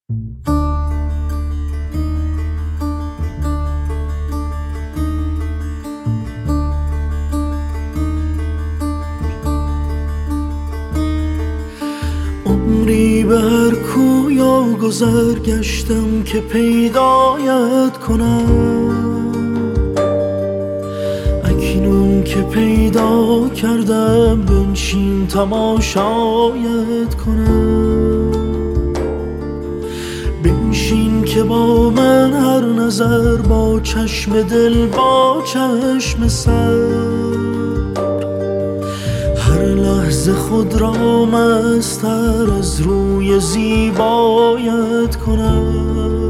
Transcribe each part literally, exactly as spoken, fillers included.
عمری به هر کوی و گذر گشتم که پیدایت کنم، اکنون که پیدا کردم بنشین تماشایت کنم. بنشین که با من هر نظر، با چشم دل با چشم سر، هر لحظه خود را مستر از روی زیبایت کنم.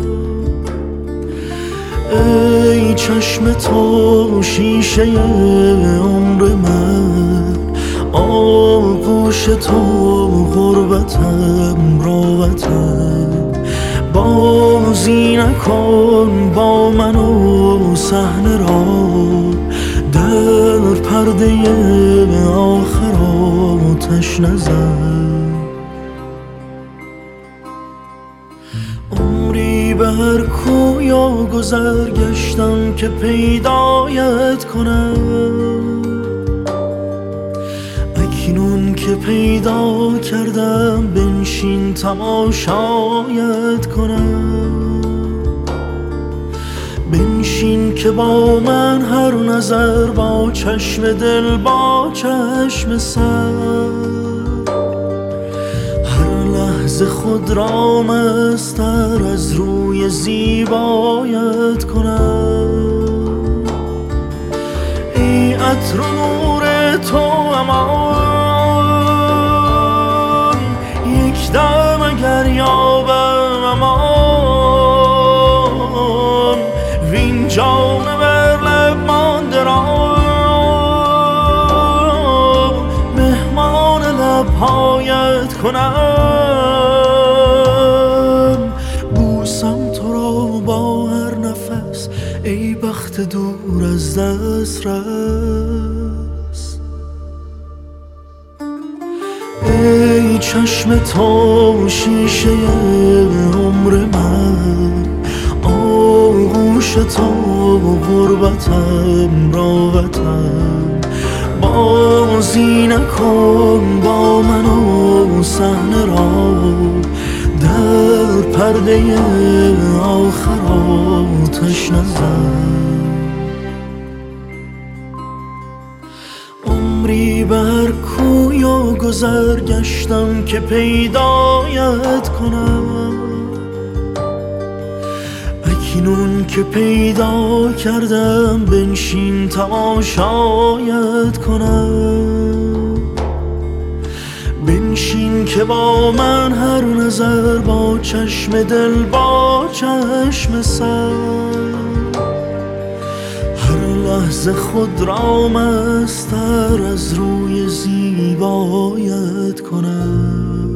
ای چشم تو شیشه عمر من، آغوش تو غربتم راحتم. بازی نکن با من و صحنه را، در پرده آخر آتش نزن. عمری به هر کوی و گذر گشتم که پیدایت کنم، اکنون که پیدا کردم بنشین تماشایت کنم. بنشین که با من هر نظر، با چشم دل با چشم سر، هر لحظه خود را مستر از روی زیبایت کنم. ای عطر و نور تو امان، یک دم اگر یابم امان، وین جام بر لب مانده را مهمان لبهایت کنم. بوسم تو را با هر نفس، ای بخت دور از دست رس. ای چشم تو شیشه عمر من، آغوش تو غربتم راحتم. بازی نکن با من و صحنه را، در پرده آخر آتش نزن. عمری به هر کوی و گذر گشتم که پیدایت کنم، اکنون که پیدا کردم بنشین تماشایت کنم. بنشین که با من هر نظر، با چشم دل با چشم سر، هر لحظه خود را مستر از روی زیبایت کنم.